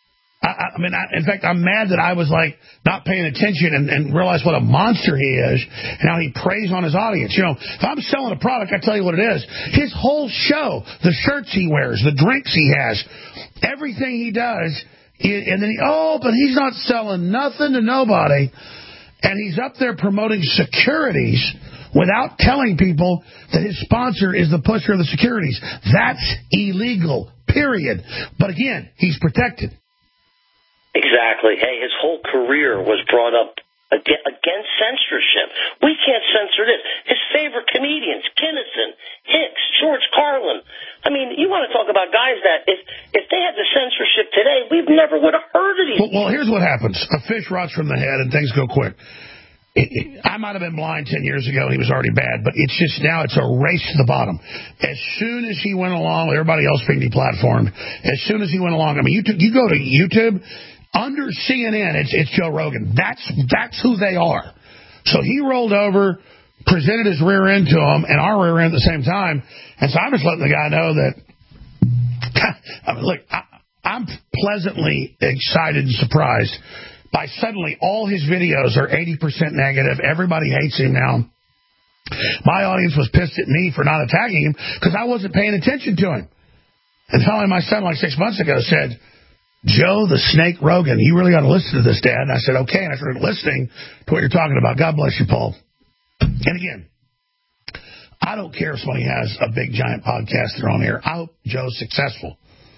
I, I mean, I, in fact, I'm mad that I was, like, not paying attention and, and realized what a monster he is and how he preys on his audience. You know, if I'm selling a product, I tell you what it is. His whole show, the shirts he wears, the drinks he has, everything he does, and then he, oh, but he's not selling nothing to nobody. And he's up there promoting securities without telling people that his sponsor is the pusher of the securities. That's illegal, period. But again, he's protected. Exactly. Hey, his whole career was brought up against censorship. We can't censor this. His favorite comedians, Kinnison, Hicks, George Carlin. I mean, you want to talk about guys that if if they had the censorship today, we never would have heard of these. Well, well, here's what happens. A fish rots from the head and things go quick. It, it, I might have been blind ten years ago and he was already bad, but it's just now it's a race to the bottom. As soon as he went along with everybody else being deplatformed, as soon as he went along, I mean, you, t- you go to YouTube, under C N N, it's, it's Joe Rogan. That's that's who they are. So he rolled over, presented his rear end to him, and our rear end at the same time. And so I'm just letting the guy know that, I mean, look, I, I'm pleasantly excited and surprised by suddenly all his videos are eighty percent negative. Everybody hates him now. My audience was pissed at me for not attacking him because I wasn't paying attention to him. And finally my son, like six months ago, said, Joe the Snake Rogan, you really got to listen to this, Dad. And I said, okay. And I started listening to what you're talking about. God bless you, Paul. And again, I don't care if somebody has a big, giant podcast they're on here. I hope Joe's successful.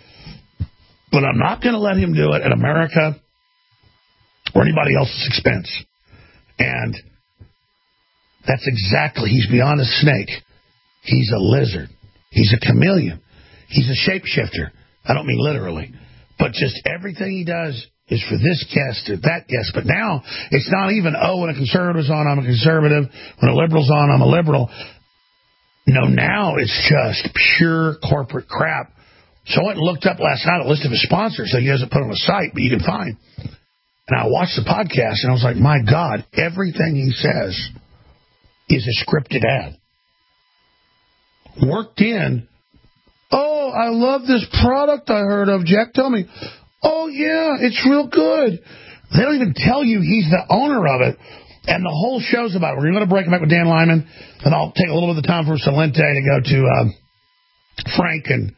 But I'm not going to let him do it in America or anybody else's expense. And that's exactly, he's beyond a snake. He's a lizard. He's a chameleon. He's a shapeshifter. I don't mean literally. But just everything he does is for this guest or that guest. But now it's not even, oh, when a conservative's on, I'm a conservative. When a liberal's on, I'm a liberal. No, now it's just pure corporate crap. So I went and looked up last night a list of his sponsors that he doesn't put on the site, but you can find. And I watched the podcast, and I was like, my God, everything he says is a scripted ad. Worked in. Oh, I love this product I heard of. Jack, tell me. Oh, yeah, it's real good. They don't even tell you he's the owner of it. And the whole show's about it. We're going to break back with Dan Lyman, and I'll take a little bit of time for Salente to go to uh, Frank and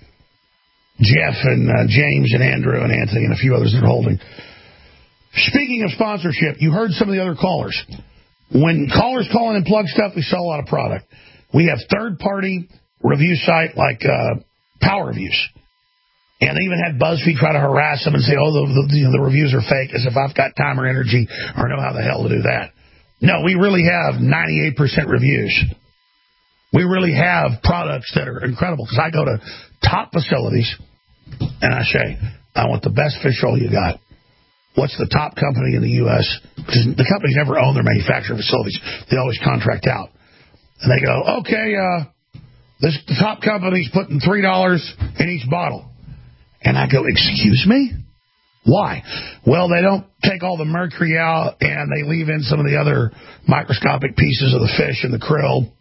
Jeff and uh, James and Andrew and Anthony and a few others that are holding. Speaking of sponsorship, you heard some of the other callers. When callers call in and plug stuff, we sell a lot of product. We have third-party review site like uh, Power Reviews. And they even had BuzzFeed try to harass them and say, oh, the, the, you know, the reviews are fake, as if I've got time or energy or know how the hell to do that. No, we really have ninety-eight percent reviews. We really have products that are incredible because I go to top facilities and I say, I want the best fish oil you got. What's the top company in the U S? Because the companies never own their manufacturing facilities. They always contract out. And they go, okay, uh, this the top company's putting three dollars in each bottle. And I go, excuse me? Why? Well, they don't take all the mercury out, and they leave in some of the other microscopic pieces of the fish and the krill.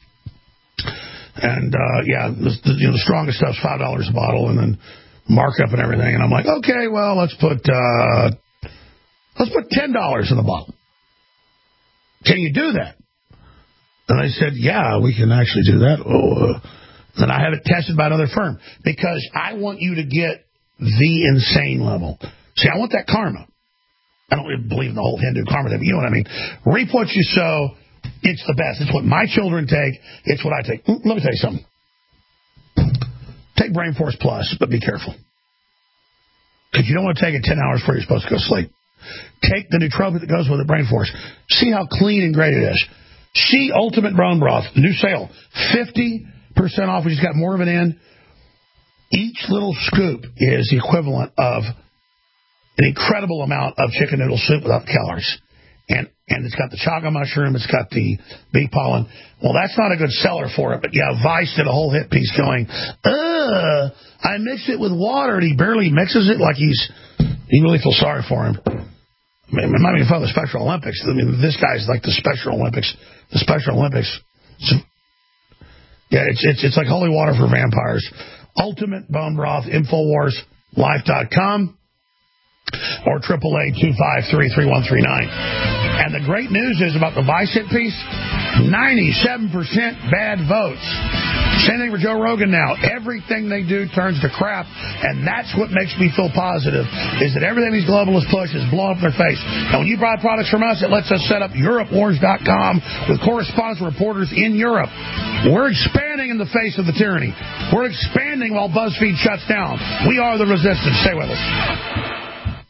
And, uh, yeah, the, you know, the strongest stuff's five dollars a bottle, and then markup and everything. And I'm like, okay, well, let's put uh, let's put ten dollars in the bottle. Can you do that? And I said, yeah, we can actually do that. Oh, uh, then I have it tested by another firm because I want you to get the insane level. See, I want that karma. I don't really believe in the whole Hindu karma thing, but you know what I mean. Reap what you sow. It's the best. It's what my children take. It's what I take. Let me tell you something. Take Brain Force Plus, but be careful. Because you don't want to take it ten hours before you're supposed to go to sleep. Take the nootropic that goes with the Brain Force. See how clean and great it is. See Ultimate Bone Broth, new sale, fifty percent off. We just got more of it in. Each little scoop is the equivalent of an incredible amount of chicken noodle soup without the calories. And and it's got the chaga mushroom. It's got the bee pollen. Well, that's not a good seller for it. But, yeah, Vice did a whole hit piece going, ugh, I mixed it with water. And he barely mixes it like he's, you really feel sorry for him. I mean, it might be fun the Special Olympics. I mean, this guy's like the Special Olympics. The Special Olympics. So, yeah, it's, it's it's like holy water for vampires. Ultimate Bone Broth, Infowars Life dot com or triple A two five three, three one three nine. And the great news is about the Vice hit piece, ninety-seven percent bad votes. Same thing for Joe Rogan now. Everything they do turns to crap, and that's what makes me feel positive, is that everything these globalists push is blowing up their face. And when you buy products from us, it lets us set up Europe Wars dot com with correspondence reporters in Europe. We're expanding in the face of the tyranny. We're expanding while BuzzFeed shuts down. We are the resistance. Stay with us.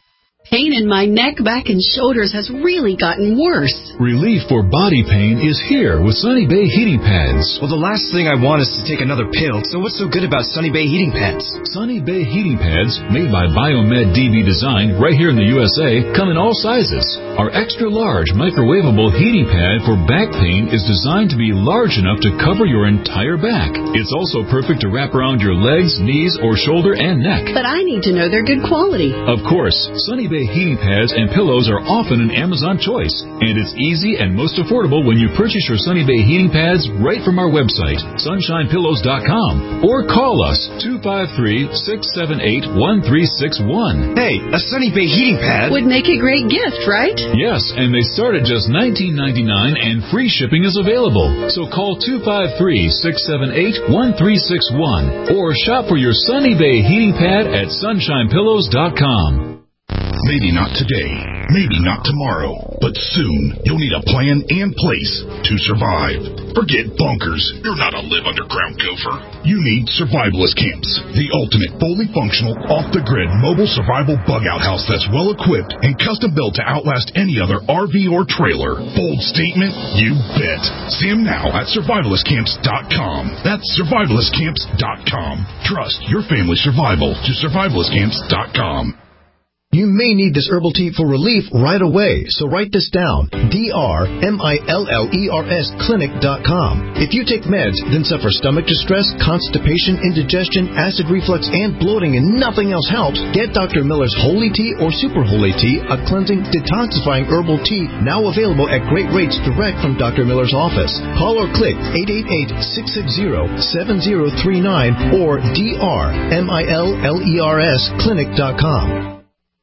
Pain in my neck, back, and shoulders has really gotten worse. Relief for body pain is here with Sunny Bay heating pads. Well, the last thing I want is to take another pill, so what's so good about Sunny Bay heating pads? Sunny Bay heating pads, made by Biomed D B Design right here in the U S A, come in all sizes. Our extra large microwavable heating pad for back pain is designed to be large enough to cover your entire back. It's also perfect to wrap around your legs, knees, or shoulder and neck. But I need to know they're good quality. Of course, Sunny Bay heating pads and pillows are often an Amazon choice, and it's easy and most affordable when you purchase your Sunny Bay heating pads right from our website, sunshine pillows dot com, or call us two five three, six seven eight, one three six one. Hey, a Sunny Bay heating pad would make a great gift, right? Yes, and they start at just nineteen ninety-nine dollars and free shipping is available. So call two five three, six seven eight, one three six one or shop for your Sunny Bay heating pad at sunshine pillows dot com. Maybe not today, maybe not tomorrow, but soon you'll need a plan and place to survive. Forget bunkers. You're not a live underground gopher. You need Survivalist Camps, the ultimate fully functional, off-the-grid mobile survival bug-out house that's well-equipped and custom-built to outlast any other R V or trailer. Bold statement? You bet. See them now at survivalist camps dot com. That's survivalist camps dot com. Trust your family's survival to survivalist camps dot com. You may need this herbal tea for relief right away, so write this down. D R M I L L E R S clinic dot com. If you take meds, then suffer stomach distress, constipation, indigestion, acid reflux, and bloating, and nothing else helps, get Doctor Miller's Holy Tea or Super Holy Tea, a cleansing, detoxifying herbal tea now available at great rates direct from Doctor Miller's office. Call or click eight eight eight, six six zero, seven zero three nine or D R M I L L E R S clinic dot com.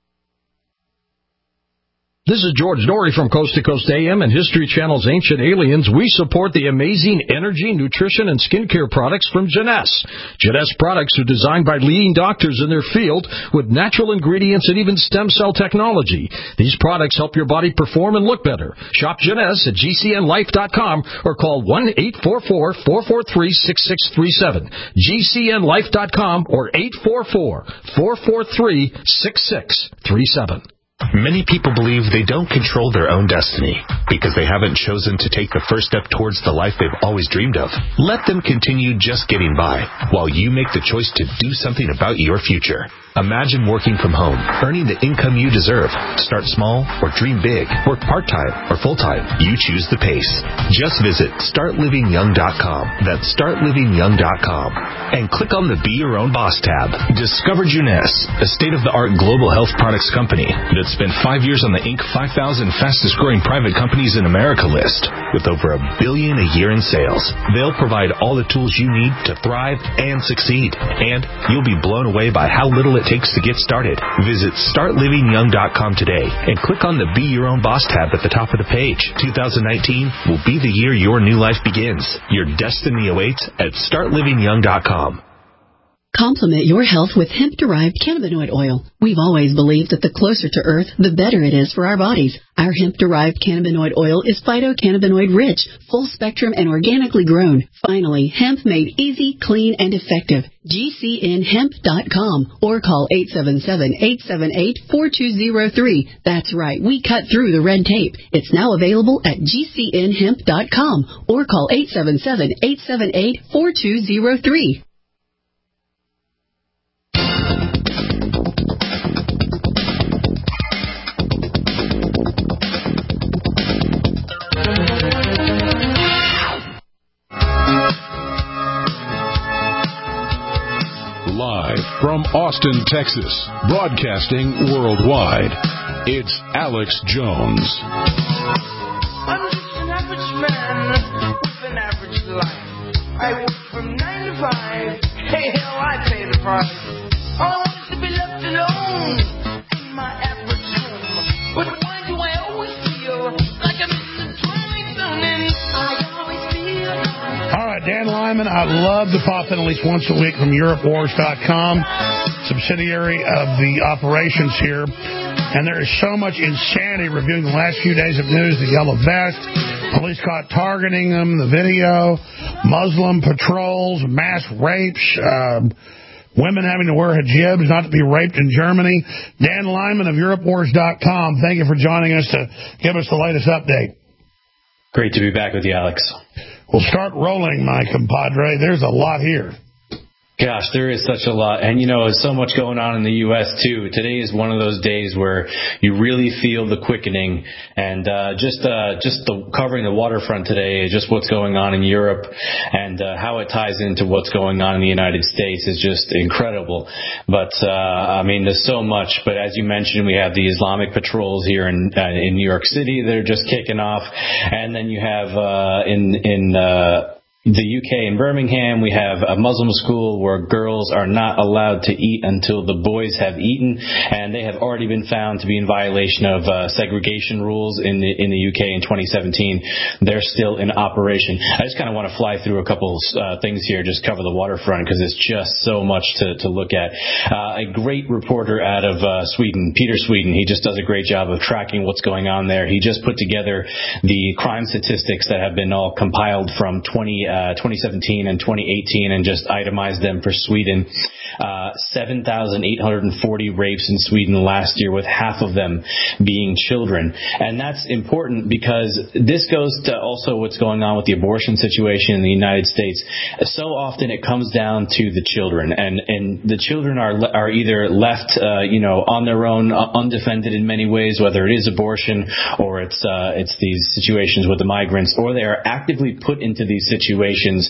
This is George Dory from Coast to Coast A M and History Channel's Ancient Aliens. We support the amazing energy, nutrition, and skincare products from Jeunesse. Jeunesse products are designed by leading doctors in their field with natural ingredients and even stem cell technology. These products help your body perform and look better. Shop Jeunesse at G C N life dot com or call one eight four four, four four three, six six three seven. G C N life dot com or eight four four, four four three, six six three seven. Many people believe they don't control their own destiny because they haven't chosen to take the first step towards the life they've always dreamed of. Let them continue just getting by while you make the choice to do something about your future. Imagine working from home, earning the income you deserve. Start small or dream big. Work part-time or full-time. You choose the pace. Just visit start living young dot com. That's start living young dot com. And click on the Be Your Own Boss tab. Discover Jeunesse, a state-of-the-art global health products company that spent five years on the Inc five thousand fastest-growing private companies in America list with over a billion a year in sales. They'll provide all the tools you need to thrive and succeed. And you'll be blown away by how little it takes to get started. Visit start living young dot com today and click on the Be Your Own Boss tab at the top of the page. two thousand nineteen will be the year your new life begins. Your destiny awaits at start living young dot com. Complement your health with hemp-derived cannabinoid oil. We've always believed that the closer to Earth, the better it is for our bodies. Our hemp-derived cannabinoid oil is phytocannabinoid-rich, full-spectrum, and organically grown. Finally, hemp made easy, clean, and effective. G C N hemp dot com or call eight seven seven, eight seven eight, four two zero three. That's right, we cut through the red tape. It's now available at G C N hemp dot com or call eight seven seven, eight seven eight, four two zero three. Live from Austin, Texas, broadcasting worldwide, it's Alex Jones. I'm just an average man with an average life. I work from nine to five. Hey, hell, I pay the price. All I want is to be left alone in my average home. But why do I always feel like I'm in the twilight zone? And I always feel like... All right, Dan Lyman, I'd love to pop in at least once a week from Europe Wars dot com, subsidiary of the operations here. And there is so much insanity reviewing the last few days of news. The yellow vest, police caught targeting them, the video, Muslim patrols, mass rapes, uh, women having to wear hijabs, not to be raped in Germany. Dan Lyman of Europe Wars dot com, thank you for joining us to give us the latest update. Great to be back with you, Alex. We'll start rolling, my compadre. There's a lot here. Gosh, there is such a lot. And, you know, there's so much going on in the U S, too. Today is one of those days where you really feel the quickening. And uh, just uh, just the, covering the waterfront today, just what's going on in Europe and uh, how it ties into what's going on in the United States is just incredible. But, uh, I mean, there's so much. But as you mentioned, we have the Islamic patrols here in uh, in New York City that are just kicking off. And then you have uh, in... in uh, the U K in Birmingham, we have a Muslim school where girls are not allowed to eat until the boys have eaten, and they have already been found to be in violation of uh, segregation rules in the in the U K in twenty seventeen. They're still in operation. I just kind of want to fly through a couple uh, things here, just cover the waterfront because it's just so much to, to look at. Uh, a great reporter out of uh, Sweden, Peter Sweden, he just does a great job of tracking what's going on there. He just put together the crime statistics that have been all compiled from twenty Uh, twenty seventeen and twenty eighteen and just itemized them for Sweden. Uh, seven thousand eight hundred forty rapes in Sweden last year, with half of them being children. And that's important because this goes to also what's going on with the abortion situation in the United States. So often it comes down to the children, and, and the children are are either left, uh, you know, on their own, uh, undefended in many ways, whether it is abortion or it's uh, it's these situations with the migrants, or they are actively put into these situations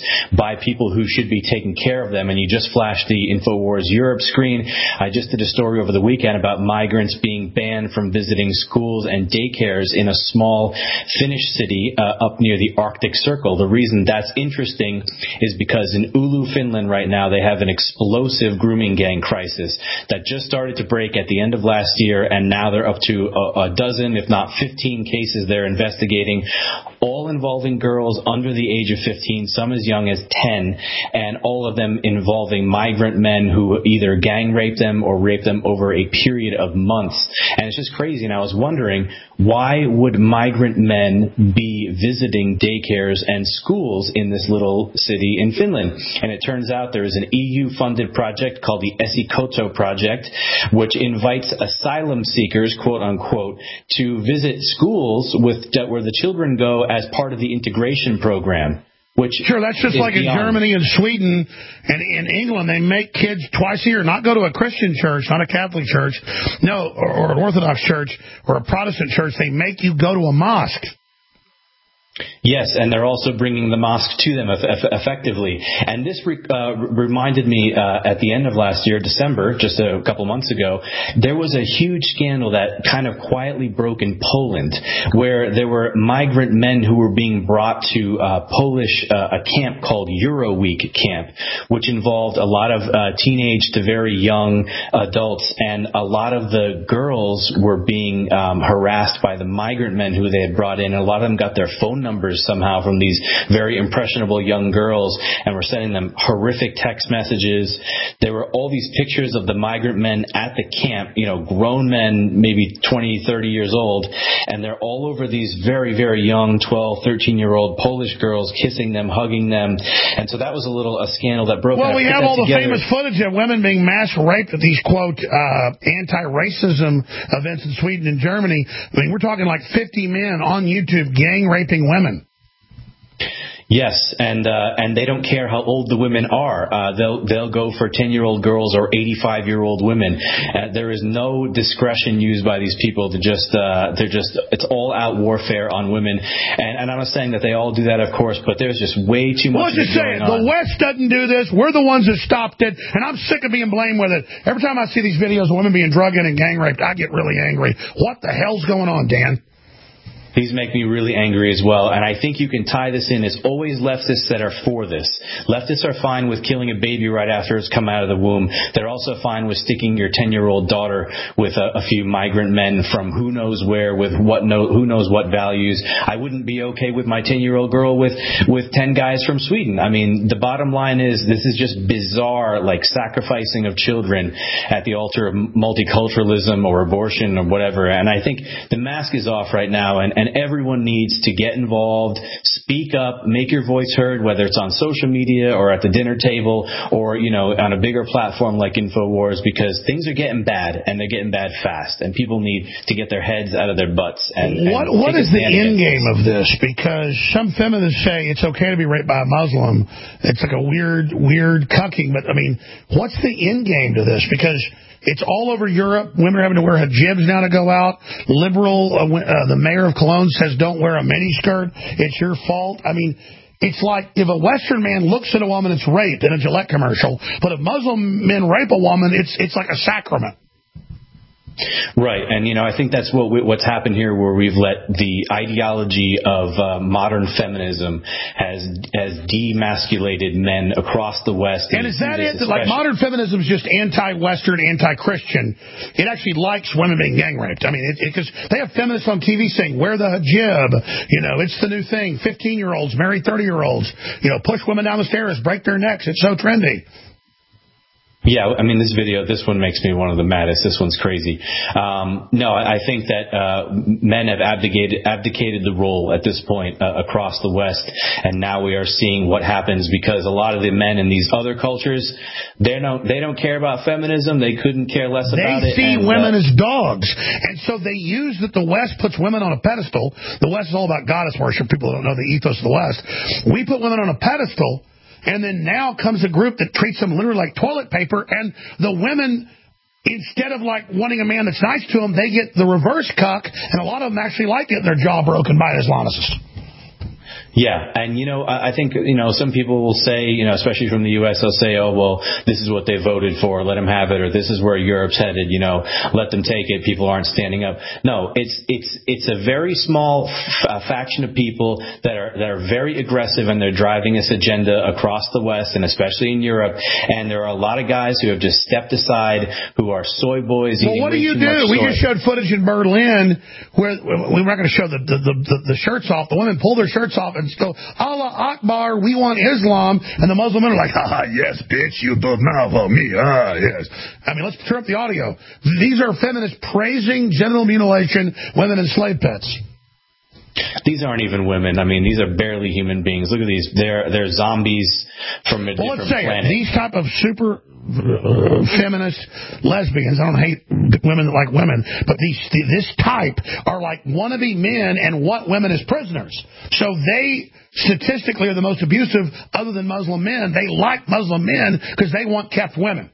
by people who should be taking care of them. And you just flashed the InfoWars Europe screen. I just did a story over the weekend about migrants being banned from visiting schools and daycares in a small Finnish city uh, up near the Arctic Circle. The reason that's interesting is because in Oulu, Finland right now, they have an explosive grooming gang crisis that just started to break at the end of last year, and now they're up to a, a dozen, if not fifteen cases they're investigating, all involving girls under the age of fifteen, some as young as ten, and all of them involving migrant men who either gang rape them or rape them over a period of months. And it's just crazy. And I was wondering, why would migrant men be visiting daycares and schools in this little city in Finland? And it turns out there is an E U-funded project called the Esikoto Project, which invites asylum seekers, quote unquote, to visit schools with where the children go as part of the integration program. Which sure, that's just like in Germany and Sweden and in England. They make kids twice a year not go to a Christian church, not a Catholic church, no, or, or an Orthodox church or a Protestant church. They make you go to a mosque. Yes, and they're also bringing the mosque to them eff- effectively. And this re- uh, reminded me uh, at the end of last year, December, just a couple months ago, there was a huge scandal that kind of quietly broke in Poland, where there were migrant men who were being brought to uh, Polish, uh, a camp called Euroweek camp, which involved a lot of uh, teenage to very young adults, and a lot of the girls were being um, harassed by the migrant men who they had brought in, and a lot of them got their phone numbers somehow from these very impressionable young girls, and were sending them horrific text messages. There were all these pictures of the migrant men at the camp, you know, grown men, maybe twenty, thirty years old, and they're all over these very, very young twelve, thirteen-year-old Polish girls, kissing them, hugging them. And so that was a little a scandal that broke. Well, we have all the famous footage of women being mass raped at these, quote, uh, anti-racism events in Sweden and Germany. I mean, we're talking like fifty men on YouTube gang raping women. Yes, and uh, and they don't care how old the women are. Uh, they'll they'll go for ten-year-old girls or eighty-five-year-old women. Uh, there is no discretion used by these people to just uh, they're just it's all-out warfare on women. And, and I'm not saying that they all do that, of course, but there's just way too much. Well, let's just say it. The West doesn't do this. We're the ones that stopped it, and I'm sick of being blamed with it. Every time I see these videos of women being drugged in and gang raped, I get really angry. What the hell's going on, Dan? These make me really angry as well, and I think you can tie this in. It's always leftists that are for this. Leftists are fine with killing a baby right after it's come out of the womb. They're also fine with sticking your ten-year-old daughter with a, a few migrant men from who knows where, with what no, who knows what values. I wouldn't be okay with my ten-year-old girl with, with ten guys from Sweden. I mean, the bottom line is this is just bizarre, like sacrificing of children at the altar of multiculturalism or abortion or whatever. And I think the mask is off right now, and, and and everyone needs to get involved, speak up, make your voice heard, whether it's on social media or at the dinner table or, you know, on a bigger platform like InfoWars, because things are getting bad, and they're getting bad fast, and people need to get their heads out of their butts. And, what and What is the end game of this? Because some feminists say it's okay to be raped by a Muslim. It's like a weird, weird cucking. But, I mean, what's the end game to this? Because it's all over Europe. Women are having to wear hijabs now to go out. Liberal, uh, uh, the mayor of Cologne says don't wear a miniskirt. It's your fault. I mean, it's like if a Western man looks at a woman, it's rape in a Gillette commercial. But if Muslim men rape a woman, it's it's like a sacrament. Right, and you know, I think that's what we, what's happened here, where we've let the ideology of uh, modern feminism has has demasculated men across the West. And, and is that it? Like modern feminism is just anti-Western, anti-Christian. It actually likes women being gang raped. I mean, because they have feminists on T V saying, "Wear the hijab." You know, it's the new thing. Fifteen-year-olds marry thirty-year-olds. You know, push women down the stairs, break their necks. It's so trendy. Yeah, I mean, this video, this one makes me one of the maddest. This one's crazy. Um, no, I think that uh, men have abdicated abdicated the role at this point uh, across the West, and now we are seeing what happens because a lot of the men in these other cultures, they don't they don't care about feminism. They couldn't care less about it. They see and, women uh, as dogs, and so they use that the West puts women on a pedestal. The West is all about goddess worship. People don't know the ethos of the West. We put women on a pedestal. And then now comes a group that treats them literally like toilet paper, and the women, instead of like wanting a man that's nice to them, they get the reverse cuck, and a lot of them actually like getting their jaw broken by an Islamicist. Yeah, and, you know, I think, you know, some people will say, you know, especially from the U S, they'll say, oh, well, this is what they voted for, let them have it, or this is where Europe's headed, you know, let them take it, people aren't standing up. No, it's it's it's a very small f- uh, faction of people that are that are very aggressive, and they're driving this agenda across the West, and especially in Europe, and there are a lot of guys who have just stepped aside, who are soy boys. Well, what do you do? We just showed footage in Berlin where we weren't going to show the the, the the shirts off. The women pull their shirts off and still, Allah Akbar, we want Islam. And the Muslim men are like, ah, yes, bitch, you don't know about me. Ah, yes. I mean, let's turn up the audio. These are feminists praising genital mutilation, women in slave pits. These aren't even women. I mean, these are barely human beings. Look at these. They're they're zombies from a well, different let's say planet. It. These type of super uh, feminist lesbians, I don't hate women that like women, but these this type are like wannabe men and want women as prisoners. So they statistically are the most abusive other than Muslim men. They like Muslim men because they want kept women.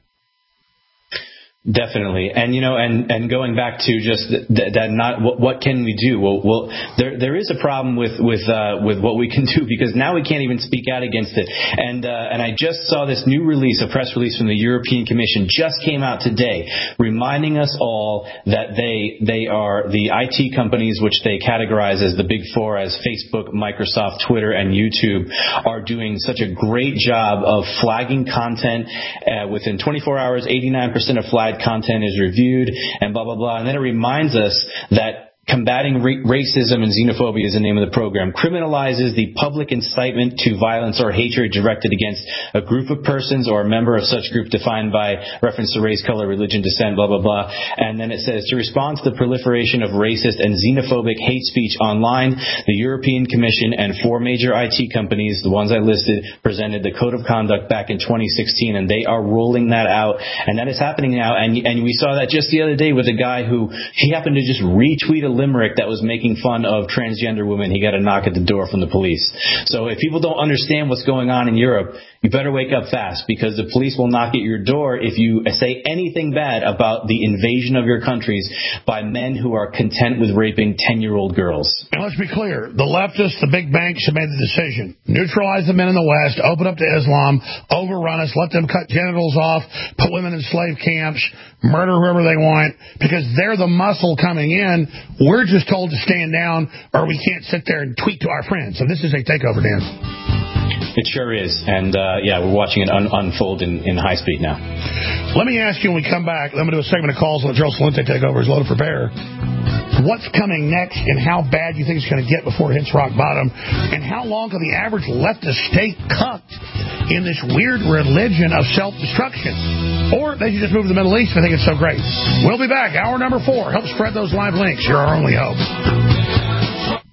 Definitely, and you know, and, and going back to just that, that not what, what can we do? Well, well, there there is a problem with with uh, with what we can do, because now we can't even speak out against it. And uh, and I just saw this new release, a press release from the European Commission, just came out today, reminding us all that they they are the I T companies, which they categorize as the big four, as Facebook, Microsoft, Twitter, and YouTube, are doing such a great job of flagging content. Uh, within twenty-four hours, eighty-nine percent of flagged content is reviewed, and blah, blah, blah. And then it reminds us that combating ra- racism and xenophobia is the name of the program, criminalizes the public incitement to violence or hatred directed against a group of persons or a member of such group defined by reference to race, color, religion, descent, blah, blah, blah. And then it says, to respond to the proliferation of racist and xenophobic hate speech online, the European Commission and four major I T companies, the ones I listed, presented the Code of Conduct back in twenty sixteen, and they are rolling that out. And that is happening now. And, and we saw that just the other day with a guy who, he happened to just retweet a limerick that was making fun of transgender women. He got a knock at the door from the police. So if people don't understand what's going on in Europe, you better wake up fast, because the police will knock at your door if you say anything bad about the invasion of your countries by men who are content with raping ten-year-old girls. And let's be clear, the leftists, the big banks have made the decision. Neutralize the men in the West, open up to Islam, overrun us, let them cut genitals off, put women in slave camps, murder whoever they want, because they're the muscle coming in. We're just told to stand down, or we can't sit there and tweet to our friends. So this is a takeover, Dan. It sure is. And, uh, yeah, we're watching it un- unfold in, in high speed now. Let me ask you when we come back, I'm going to do a segment of calls on the Joe Salente takeover is loaded for bear. What's coming next, and how bad you think it's going to get before it hits rock bottom? And how long can the average leftist stay cucked in this weird religion of self-destruction? Or they should just move to the Middle East and think it's so great. We'll be back. Hour number four. Help spread those live links. You're our only hope.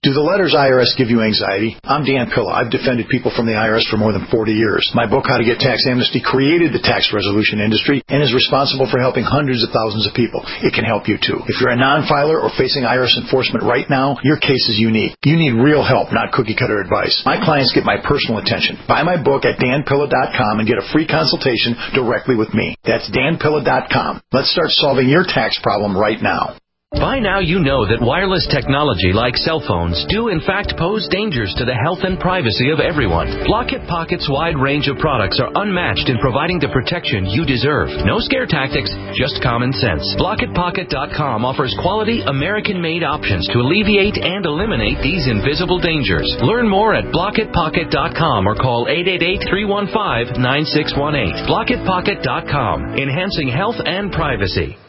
Do the letters I R S give you anxiety? I'm Dan Pilla. I've defended people from the I R S for more than forty years. My book, How to Get Tax Amnesty, created the tax resolution industry and is responsible for helping hundreds of thousands of people. It can help you too. If you're a non-filer or facing I R S enforcement right now, your case is unique. You need real help, not cookie-cutter advice. My clients get my personal attention. Buy my book at dan pilla dot com and get a free consultation directly with me. That's dan pilla dot com. Let's start solving your tax problem right now. By now you know that wireless technology like cell phones do in fact pose dangers to the health and privacy of everyone. Blockit Pocket's wide range of products are unmatched in providing the protection you deserve. No scare tactics, just common sense. Blockit Pocket dot com offers quality American-made options to alleviate and eliminate these invisible dangers. Learn more at Blockit Pocket dot com or call eight eight eight, three one five, nine six one eight. Blockit Pocket dot com, enhancing health and privacy.